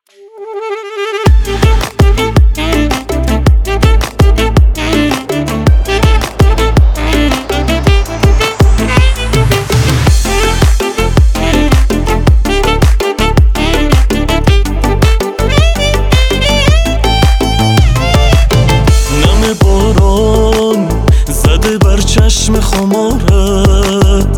چشم خمارت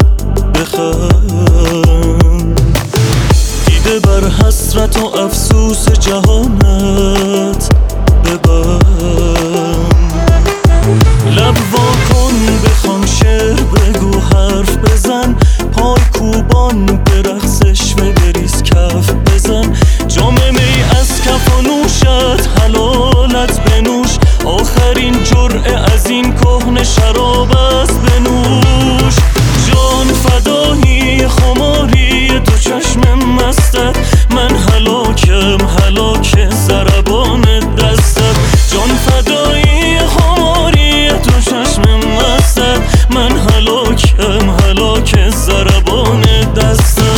بخند، دیده بر حسرت و افسوس جهانت ببند. لب وا کن بخوان شعر بگو حرف بزن، پای کوبان به رقصش و بریز کف بزن. جام می از کف و نوشت حلالت بنوش، آخرین جرعه از این کهنه شراب است بنوش. جان فدایی خماری دو چشم مستت، من هلاکم هلاک ضربان دستت. جان فدایی خماری دو چشم مستت، من هلاکم هلاک ضربان دستت.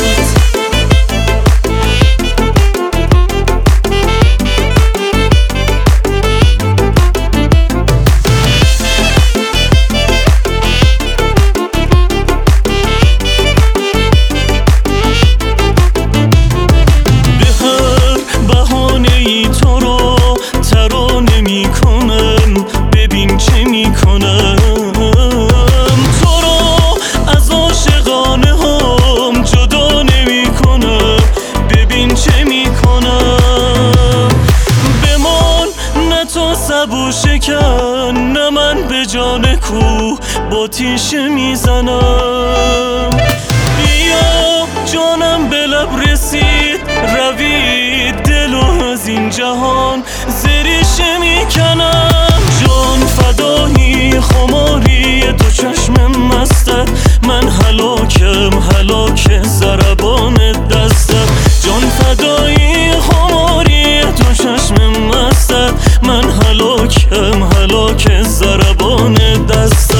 سبو شکن نه من به جان کوه با تیشه میزنم. بیا جانم به لب رسید روید دلو از این جهان زریشه میکنم. جان فدایی خماری دو چشم مستت، من هلاکم هلاک ضربان دستت. جان فدایی خماری دو چشم مستت، من هلاکم هلاک ضربان دستت.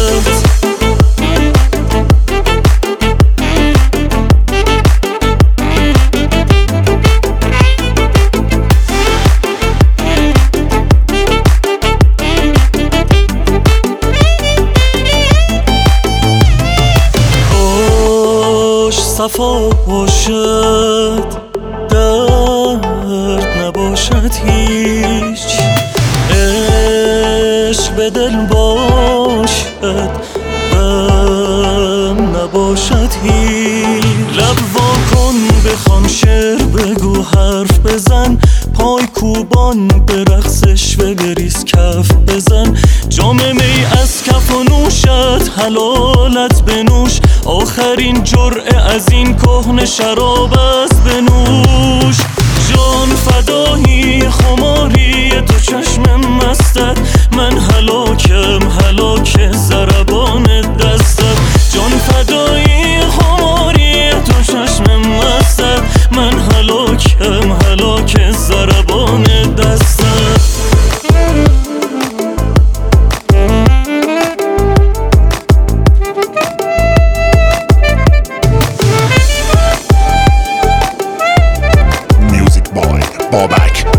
کاش صفا باشد درد نباشد هیچ، عشق به دل باشد غم نباشد هیچ. لب وا کن بخوان شعر بگو حرف بزن، پای کوبان به رقصش و بریز کف بزن. جام می از کف و نوشت حلالت بنوش، آخرین جرعه از این کهنه شراب است بنوش. جان فدایی خماری دو چشم مستت، من هلاکم هلاک ضربان دستت. جان فدایی خماری دو چشم مستت، من هلاکم هلاک ضربان دستت. Music by Bobak.